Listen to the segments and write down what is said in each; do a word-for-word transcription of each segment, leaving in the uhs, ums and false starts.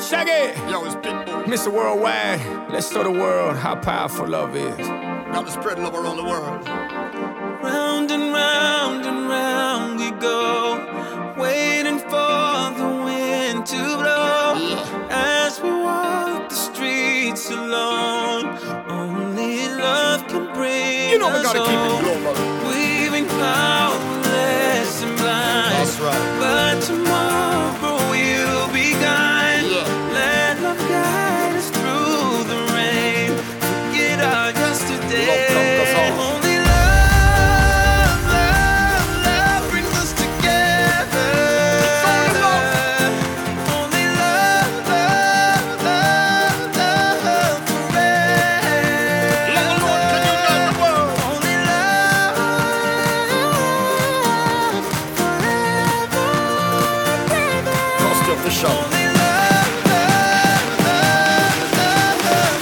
Shaggy, Yo, it's Big Boy. Mister Worldwide, let's show the world how powerful love is. Gotta spread love around the world. Round and round and round we go, waiting for the wind to blow. Yeah. As we walk the streets alone, only love can bring You know we us gotta keep it home. global. Weaving powerless and blind, That's right. but tomorrow we'll be gone. Yeah. Let love guide us through the rain. Forget our yesterday. Love conquers all. Only love, love, love brings us together. Only love, love, love, love forever. Love alone can unite the world. Only love forever, baby. Cost of the show. Only love, love, love, love, love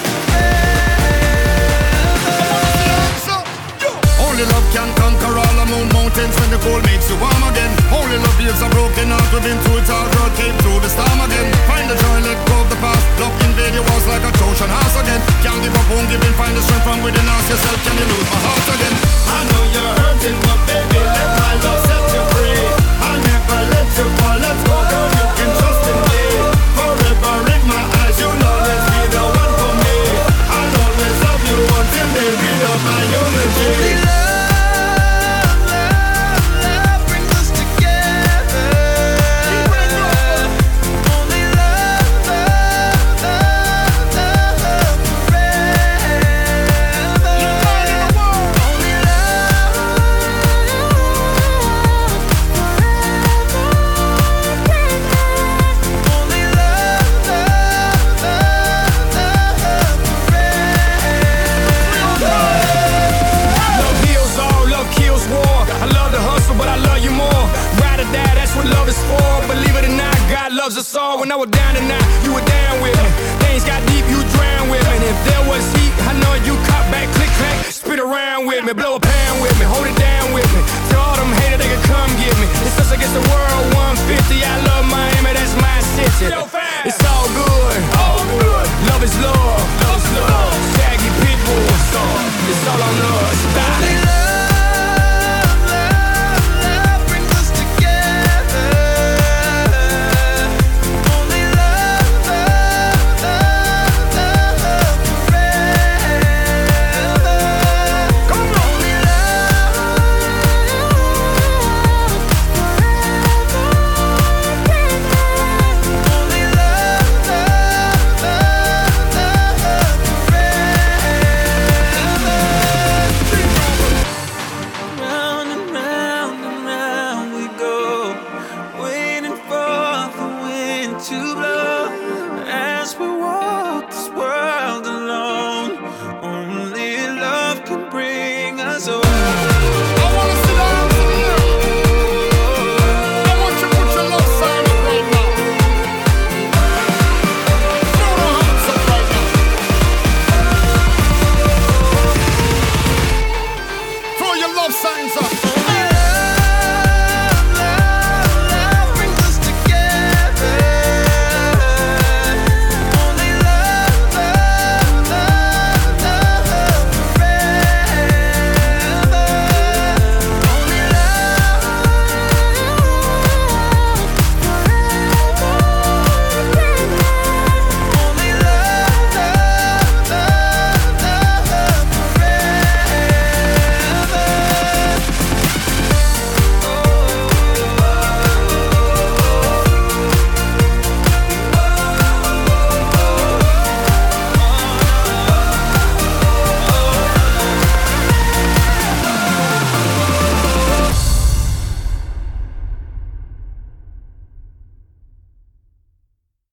forever. Only love can conquer all the moon mountains when the cold makes you warm again. Only love heals a broken heart within two. It's all road came through the storm again. Find the joy, let go of the past. Love invade your walls like a Trojan horse again. Can't give up, won't give in. Find the strength from within. Ask yourself, can you lose my heart again? I know you're hurting, but baby, let my love set you free. I'll never let you fall. Let's go, girl, you can trust in me. Forever in my eyes, you'll always be the one for me. I'll always love you until they read up my eulogy. Only love, love, love brings us together. Only love, love, love, love forever. Only love forever. Only love, love, love, love forever. Love heals all, love kills war. I love the hustle, but I love you more. Ride or die, that's what love is for. Believe it or not, God loves us all. When I was down and out, you were down with me. Things got deep, you drowned with me. And if there was heat, I know you caught back, click, clack, spit around with me, blow a pound with me, hold it down with me. To all them haters, they can come get me. It's us against the world, one fifty. I love Miami, that's my city. It's all